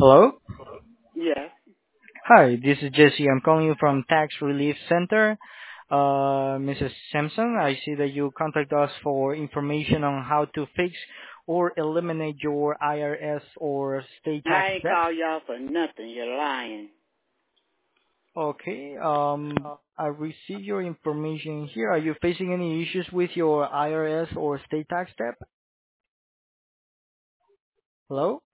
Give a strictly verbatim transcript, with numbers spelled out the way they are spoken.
Hello? Yes. Hi, this is Jesse. I'm calling you from Tax Relief Center. Uh, missus Sampson, I see that you contact us for information on how to fix or eliminate your I R S or state tax I ain't debt. call y'all for nothing. You're lying. Okay, um, I received your information here. Are you facing any issues with your I R S or state tax debt? Hello?